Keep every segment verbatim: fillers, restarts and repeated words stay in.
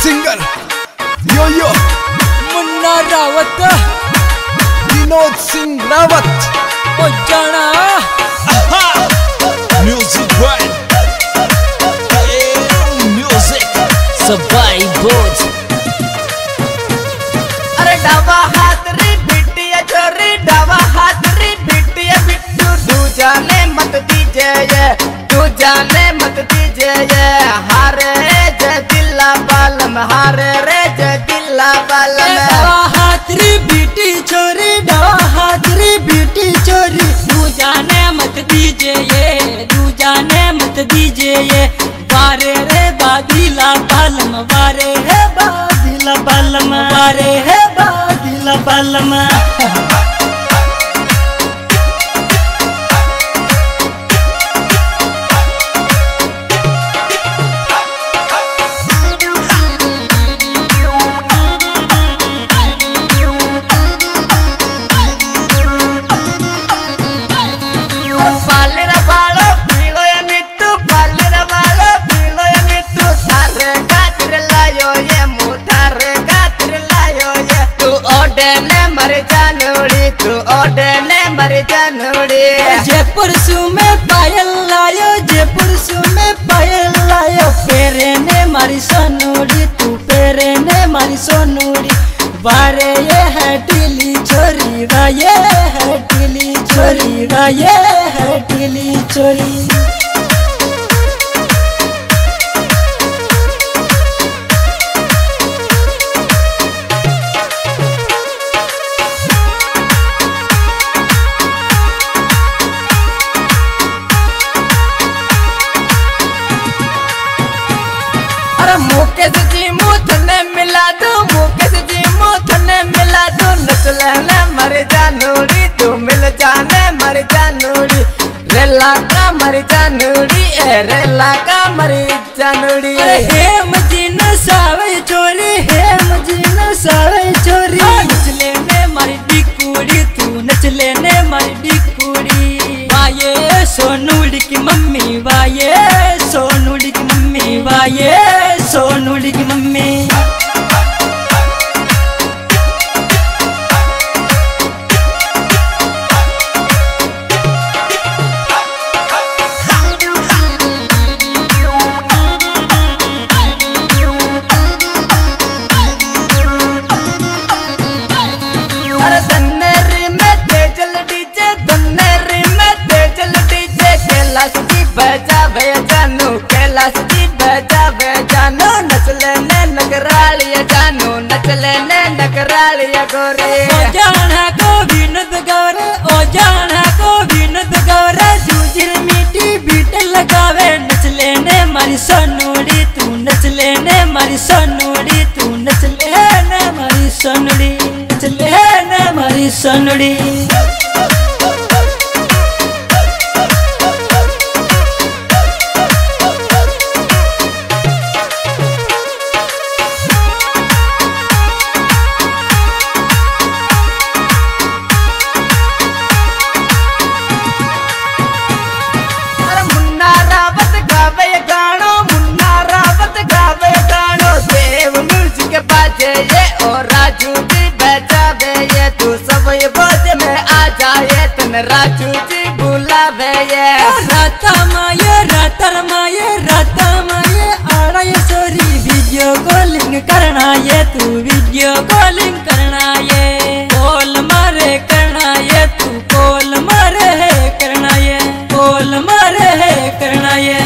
Singer यो यो मुन्ना रावत विनोद सिंह रावत ओ जाना म्यूजिक वाइड म्यूजिक सबाई बोझ। अरे डावा हाथ री बिटिया छोरी डावा हाथ री बिटिया बिट्टू तू जाने मत दीजे ये तू जाने मत दीजे ये हारे जय दिल्ला बालम हारे रे जय दिल्ला बालम। डावा हाथ री बेटी छोरी डावा हाथ री बेटी छोरी तू जाने मत दीजे ये तू जाने मत दीजे ये बारे रे बादीला बालम बारे है बादीला बालम बारे है बादीला बालम। जयपुर सू में पायल लायो जयपुर सू में पायल लायो पेरे ने मारी सोनूड़ी तू पेरे ने मारी सोनूड़ी बारे ये है टीली छोरी वा ये है टीली छोरी वा ये है टीली छोरी। मुकेश जी मुँह ने मिला दो मुकेश जी मुँह ने मिला दो नचले ने मर जानूरी तू मिल जाने मर जानूरी रेला का मर जानूरी ए रेला का मर जानूरी। हेम जी न सावे छोरी हेम जी न सावे छोरी नचले ने मारी डिकुड़ी तू नचले ने मारी डिकुड़ी वाये सोनूड़ी की मम्मी वाये सोनूड़ी की मम्मी वाये सोनूड़ी की मम्मी। अरे दन्नेरी में तेजल डीजे दन्नेरी में तेजल डीजे कैलाश जी बजा भे जानू कैलाश जी बजा भे जानू नचले ने नगरालिया जानू नचले ने नगरालिया गोरे। ओ जाना को विनोद गौरे ओ जाना को विनोद गौरे जूजिर मीठी बीट लगावे नचले ने मारी सोनूड़ी तू नचले ने मारी सोनूड़ी तू नचले ने मारी सोनूड़ी नचले ने मारी सोनूड़ी। राजू जी बुलावे ये राता माये रातर माये राता माये आड़ा ये सोरी वीडियो कॉलिंग करना ये तू वीडियो कॉलिंग करना ये कॉल मारे करना ये तू कॉल मारे है करना ये कॉल मारे है करना ये।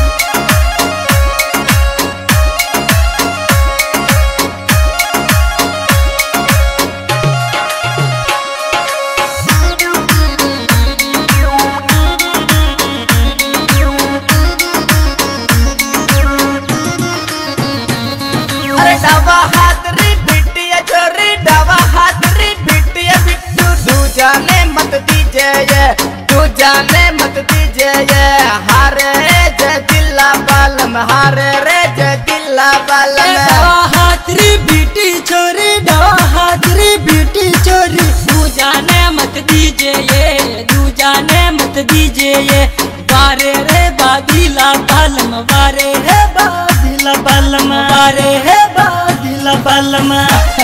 डावा हाथ री बिटिया छोरी डावा हाथ री बिटिया बिट्टू तू जाने मत दीजे ये तू जाने मत दीजे ये हारे जय दिल्ला बालम हारे रे जय दिल्ला बालम। डावा हाथ री बेटी छोरी डावा हाथ री बेटी छोरी तू जाने मत दीजे ये तू जाने मत दीजे ये बारे रे बादीला बालम बारे है बादीला बालम बारे है बा वा